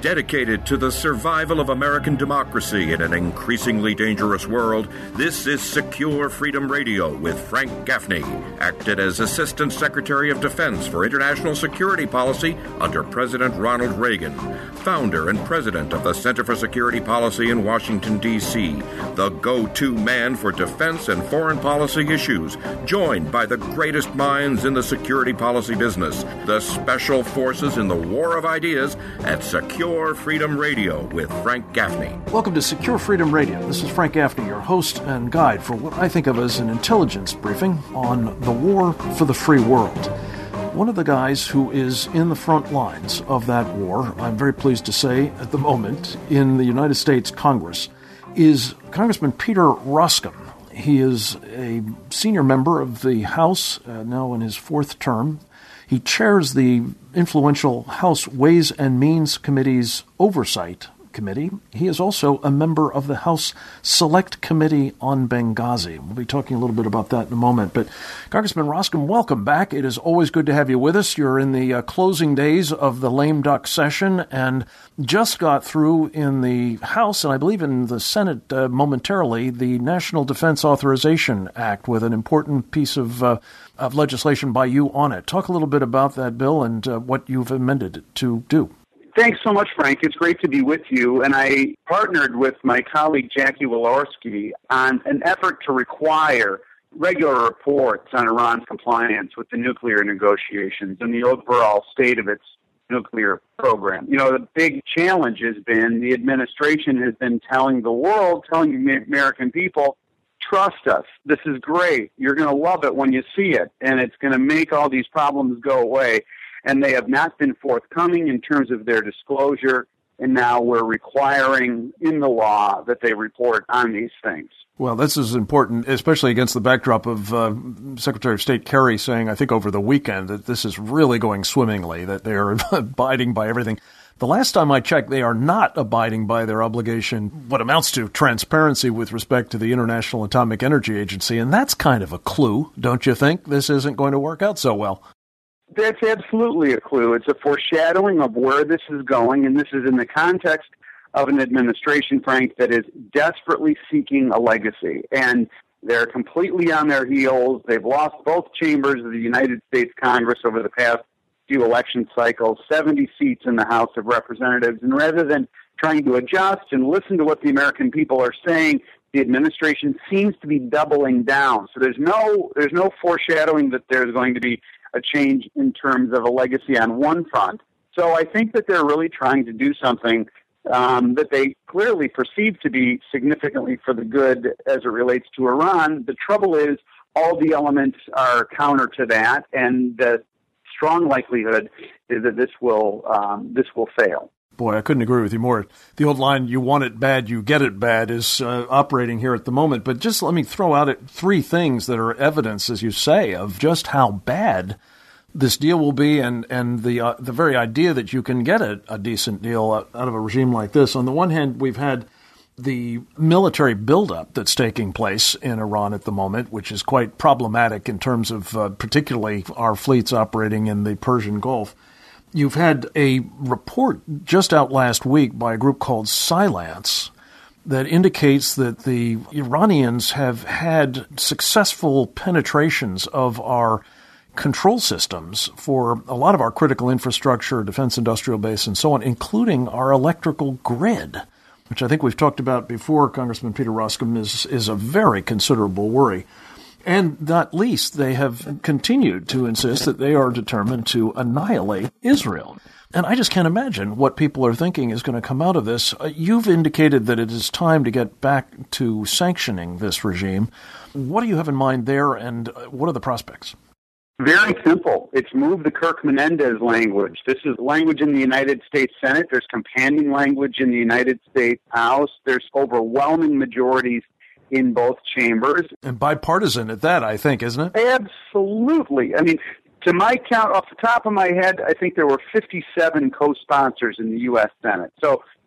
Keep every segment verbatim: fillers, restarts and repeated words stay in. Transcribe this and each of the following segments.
Dedicated to the survival of American democracy in an increasingly dangerous world, this is Secure Freedom Radio with Frank Gaffney, acted as Assistant Secretary of Defense for International Security Policy under President Ronald Reagan, founder and president of the Center for Security Policy in Washington, D C, the go-to man for defense and foreign policy issues, joined by the greatest minds in the security policy business, the special forces in the war of ideas at Secure Freedom Radio with Frank Gaffney. Welcome to Secure Freedom Radio. This is Frank Gaffney, your host and guide for what I think of as an intelligence briefing on the war for the free world. One of the guys who is in the front lines of that war, I'm very pleased to say at the moment, in the United States Congress, is Congressman Peter Roskam. He is a senior member of the House, uh, now in his fourth term. He chairs the influential House Ways and Means Committee's Oversight Committee. He is also a member of the House Select Committee on Benghazi. We'll be talking a little bit about that in a moment. But Congressman Roskam, welcome back. It is always good to have you with us. You're in the uh, closing days of the lame duck session and just got through in the House, and I believe in the Senate uh, momentarily, the National Defense Authorization Act with an important piece of uh, of legislation by you on it. Talk a little bit about that bill and uh, what you've amended it to do. Thanks so much, Frank. It's great to be with you. And I partnered with my colleague Jackie Walorski on an effort to require regular reports on Iran's compliance with the nuclear negotiations and the overall state of its nuclear program. You know, the big challenge has been the administration has been telling the world, telling the American people, trust us. This is great. You're going to love it when you see it, and it's going to make all these problems go away. And they have not been forthcoming in terms of their disclosure, and now we're requiring in the law that they report on these things. Well, this is important, especially against the backdrop of uh, Secretary of State Kerry saying, I think over the weekend, that this is really going swimmingly, that they are abiding by everything. The last time I checked, they are not abiding by their obligation, what amounts to transparency with respect to the International Atomic Energy Agency, and that's kind of a clue, don't you think? This isn't going to work out so well. That's absolutely a clue. It's a foreshadowing of where this is going, and this is in the context of an administration, Frank, that is desperately seeking a legacy. And they're completely on their heels. They've lost both chambers of the United States Congress over the past few election cycles, seventy seats in the House of Representatives. And rather than trying to adjust and listen to what the American people are saying, the administration seems to be doubling down. So there's no there's no foreshadowing that there's going to be a change in terms of a legacy on one front. So I think that they're really trying to do something um, that they clearly perceive to be significantly for the good as it relates to Iran. The trouble is all the elements are counter to that, and the strong likelihood is that this will um, this will fail. Boy, I couldn't agree with you more. The old line, you want it bad, you get it bad, is uh, operating here at the moment. But just let me throw out it three things that are evidence, as you say, of just how bad this deal will be, and, and the uh, the very idea that you can get a, a decent deal out, out of a regime like this. On the one hand, we've had the military buildup that's taking place in Iran at the moment, which is quite problematic in terms of uh, particularly our fleets operating in the Persian Gulf. You've had a report just out last week by a group called Silence that indicates that the Iranians have had successful penetrations of our control systems for a lot of our critical infrastructure, defense industrial base, and so on, including our electrical grid, which I think we've talked about before, Congressman Peter Roskam, is, is a very considerable worry. And not least, they have continued to insist that they are determined to annihilate Israel. And I just can't imagine what people are thinking is going to come out of this. Uh, you've indicated that it is time to get back to sanctioning this regime. What do you have in mind there, and what are the prospects? Very simple. It's move the Kirk-Menendez language. This is language in the United States Senate. There's companion language in the United States House. There's overwhelming majorities in both chambers. And bipartisan at that, I think, isn't it? Absolutely. I mean, to my count, off the top of my head, I think there were fifty-seven co-sponsors in the U S Senate. So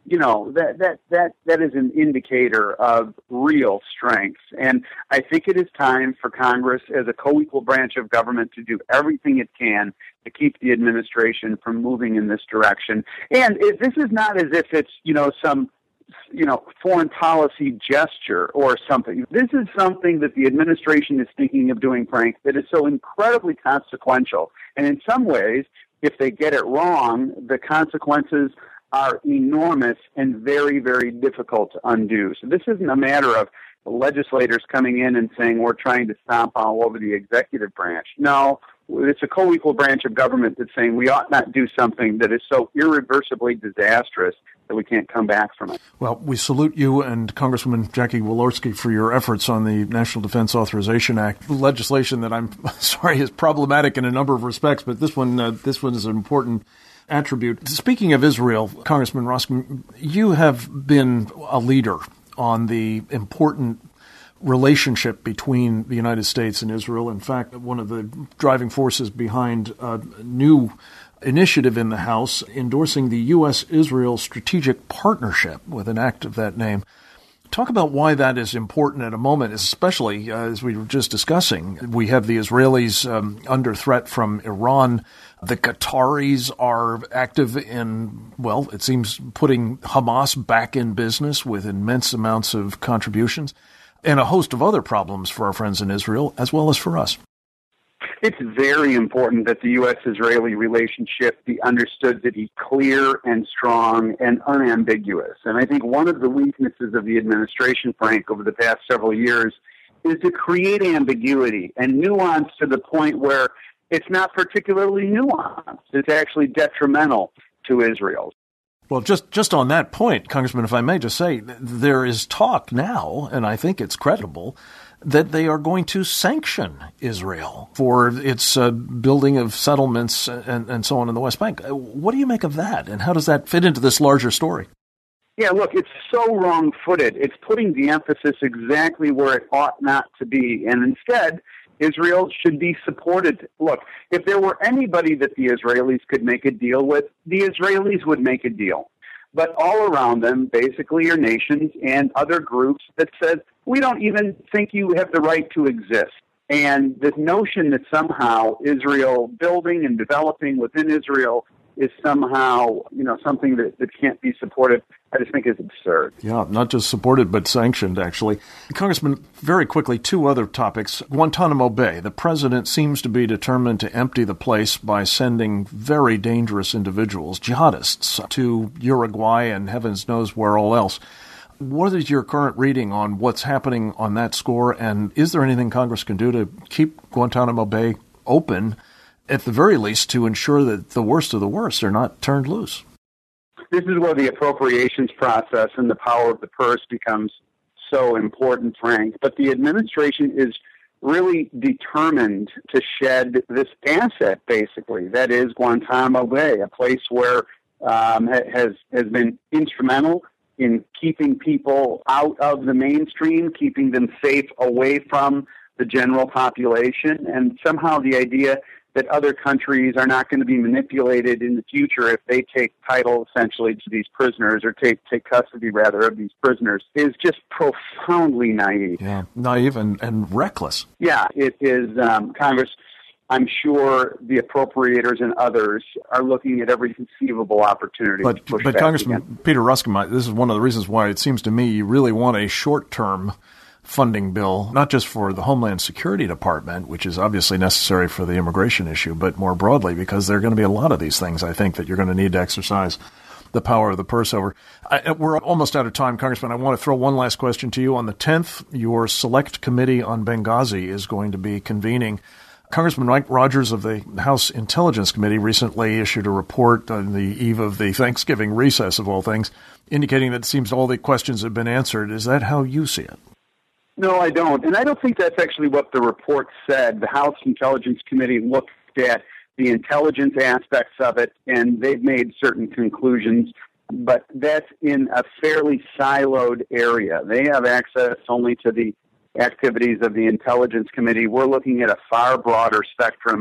you know, that, that, that, that is an indicator of real strength. And I think it is time for Congress as a co-equal branch of government to do everything it can to keep the administration from moving in this direction. And it, this is not as if it's, you know, some, you know, foreign policy gesture or something. This is something that the administration is thinking of doing, Frank, that is so incredibly consequential. And in some ways, if they get it wrong, the consequences are enormous and very, very difficult to undo. So this isn't a matter of legislators coming in and saying we're trying to stomp all over the executive branch. No, it's a co-equal branch of government that's saying we ought not do something that is so irreversibly disastrous that we can't come back from it. Well, we salute you and Congresswoman Jackie Walorski for your efforts on the National Defense Authorization Act, legislation that I'm sorry is problematic in a number of respects, but this one, uh, this one is an important attribute. Speaking of Israel, Congressman Raskin, you have been a leader on the important relationship between the United States and Israel. In fact, one of the driving forces behind a new initiative in the House endorsing the U S Israel Strategic Partnership with an act of that name. Talk about why that is important at a moment, especially uh, as we were just discussing. We have the Israelis um, under threat from Iran. The Qataris are active in, well, it seems, putting Hamas back in business with immense amounts of contributions, and a host of other problems for our friends in Israel, as well as for us. It's very important that the U S-Israeli relationship be understood to be clear and strong and unambiguous. And I think one of the weaknesses of the administration, Frank, over the past several years is to create ambiguity and nuance to the point where it's not particularly nuanced. It's actually detrimental to Israel. Well, just, just on that point, Congressman, if I may just say, there is talk now, and I think it's credible, that they are going to sanction Israel for its uh, building of settlements and, and so on in the West Bank. What do you make of that, and how does that fit into this larger story? Yeah, look, it's so wrong-footed. It's putting the emphasis exactly where it ought not to be, and instead, Israel should be supported. Look, if there were anybody that the Israelis could make a deal with, the Israelis would make a deal. But all around them basically are nations and other groups that said, we don't even think you have the right to exist. And this notion that somehow Israel building and developing within Israel is somehow, you know, something that, that can't be supported, I just think is absurd. Yeah, not just supported, but sanctioned, actually. Congressman, very quickly, two other topics. Guantanamo Bay. The president seems to be determined to empty the place by sending very dangerous individuals, jihadists, to Uruguay and heavens knows where all else. What is your current reading on what's happening on that score, and is there anything Congress can do to keep Guantanamo Bay open, at the very least, to ensure that the worst of the worst are not turned loose? This is where the appropriations process and the power of the purse becomes so important, Frank. But the administration is really determined to shed this asset, basically. That is Guantanamo Bay, a place where um, has has been instrumental in keeping people out of the mainstream, keeping them safe away from the general population, and somehow the idea that other countries are not going to be manipulated in the future if they take title, essentially, to these prisoners, or take, take custody, rather, of these prisoners, is just profoundly naive. Yeah, naive and, and reckless. Yeah, it is. Um, Congress, I'm sure the appropriators and others are looking at every conceivable opportunity but, to push But back Congressman again. Peter Ruskin, this is one of the reasons why it seems to me you really want a short-term funding bill, not just for the Homeland Security Department, which is obviously necessary for the immigration issue, but more broadly, because there are going to be a lot of these things, I think, that you're going to need to exercise the power of the purse over. I, we're almost out of time, Congressman. I want to throw one last question to you. On the tenth, your select committee on Benghazi is going to be convening. Congressman Mike Rogers of the House Intelligence Committee recently issued a report on the eve of the Thanksgiving recess, of all things, indicating that it seems all the questions have been answered. Is that how you see it? No, I don't. And I don't think that's actually what the report said. The House Intelligence Committee looked at the intelligence aspects of it, and they've made certain conclusions, but that's in a fairly siloed area. They have access only to the activities of the Intelligence Committee. We're looking at a far broader spectrum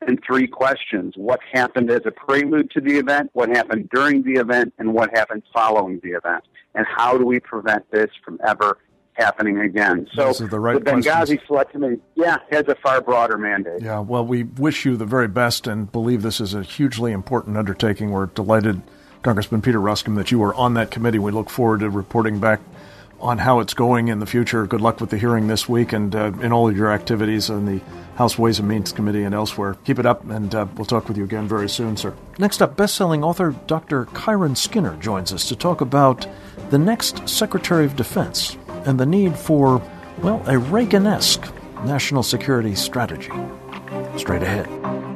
and three questions. What happened as a prelude to the event, what happened during the event, and what happened following the event? And how do we prevent this from ever happening again? So the, right the Benghazi questions. Select Committee, yeah, has a far broader mandate. Yeah, well, we wish you the very best and believe this is a hugely important undertaking. We're delighted, Congressman Peter Roskam, that you are on that committee. We look forward to reporting back on how it's going in the future. Good luck with the hearing this week and uh, in all of your activities in the House Ways and Means Committee and elsewhere. Keep it up, and uh, we'll talk with you again very soon, sir. Next up, best-selling author Doctor Kyron Skinner joins us to talk about the next Secretary of Defense and the need for, well, a Reagan-esque national security strategy. Straight ahead.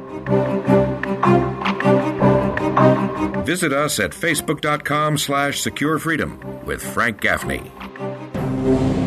Visit us at facebook.com slash secure freedom with Frank Gaffney.